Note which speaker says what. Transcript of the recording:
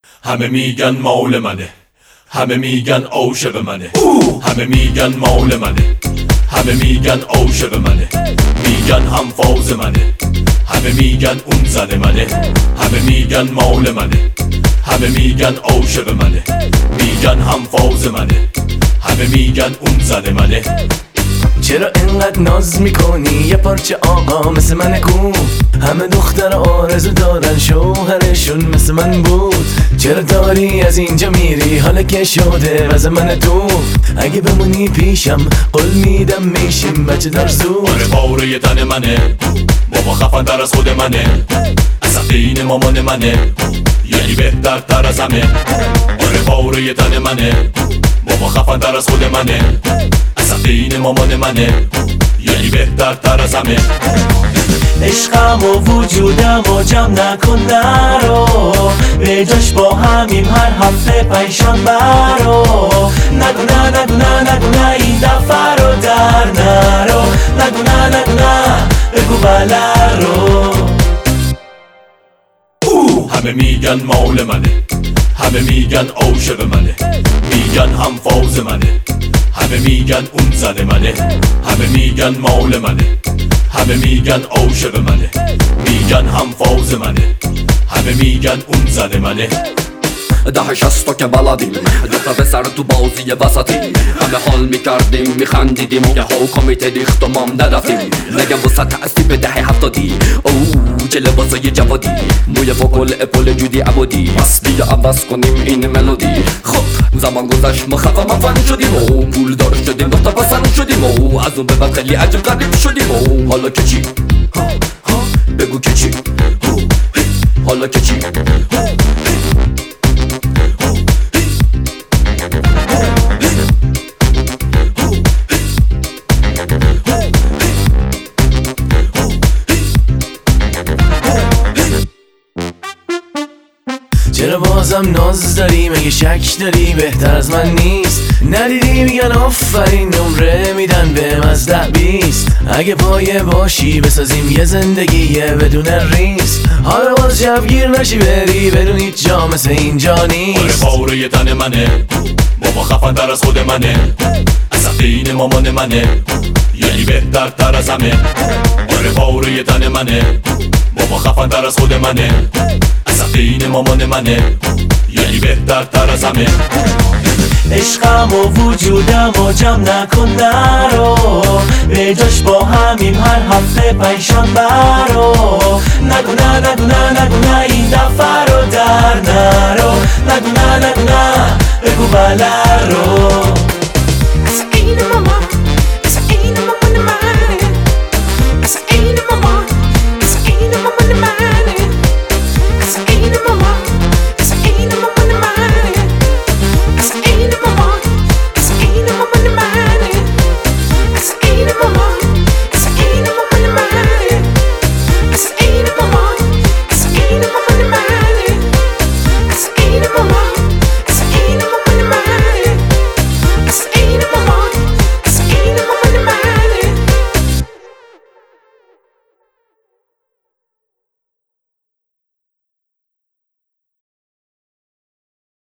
Speaker 1: همه میگن مال منه، همه میگن عاشق منه، همه میگن مال منه، همه میگن عاشق منه، میگن هم فاز منه، همه میگن اون زن منه، همه میگن مال منه، همه میگن عاشق منه، میگن هم فاز منه، همه میگن اون زن منه.
Speaker 2: چرا اینقدر ناز میکنی یه پارچه آقا مثل من کو؟ همه دختر آرزو دارن شوهرشون مثل من بود. چرا داری از اینجا میری حالا که شده وز من تو؟ اگه بمونی پیشم قول میدم میشیم بچه دار زود.
Speaker 1: آره پاره تن منه، بابا خفن تر از خود منه، اصلا دین مامان منه، یعنی بهتر تر از همه. آره پاره تن منه، بابا خفن تر از خود منه، اصلا دین مامان منه، یعنی بهتر تر از همه.
Speaker 3: عشقم و وجودم و جمع نکن نرو، به جاش با همیم هر هفته پریشان برو. نگو نه نگو نه نگو نه این دفعه رو در نرو، نگو نه نگو نه بگو بله رو.
Speaker 1: همه میگن مال منه، همه میگن عاشق منه، میگن هم فاز منه، همه میگن اون زن منه، همه میگن مال منه، همه میگن عاشق منه، میگن هم فاز منه، همه میگن اون زن منه.
Speaker 4: ده 60 که بلدیم دوتا به سر تو بازی وسطی، همه حال میکردیم میخندیدیم یه ها کمیته ریخت و مام ندفتیم. نگم وسط تأسیب ده 70 اوه چه لباسای جوادی، موی فوکل اپول جودی عبودی، بس بیا عوض کنیم این ملودی. خب زمان گذشت ما خفا مفن شدیم و پول دار شدیم دوتا پسند شدیم و از اون به بعد خیلی عجب غریب شدیم و حالا که چی؟ بگو که چی؟ حالا که چی؟
Speaker 2: چرا بازم ناز داری؟ مگه شک داری بهتر از من نیست؟ ندیدی میگن آفرین نمره میدن بهم از 10 20. اگه پایه باشی بسازیم یه زندگی بدون ریسک. حالا باز شبگیر نشی بری بدون هیچ جا مثل اینجا نیست.
Speaker 1: آره پاره تن منه، بابا خفن تر از خود منه، اصلا دین مامان منه، یعنی بهتر تر از همه. آره پاره تن منه، بابا خفن تر از خود منه، اصلا دین مامان منه، یعنی بهتر تر از همه.
Speaker 3: عشقم و وجودم و جمع نکن نرو، به جاش با همیم هر هفته پریشان برو. نگو نه نگو نه نگو نه این دفعه رو در نرو، نگو نه نگو نه بگو بله رو.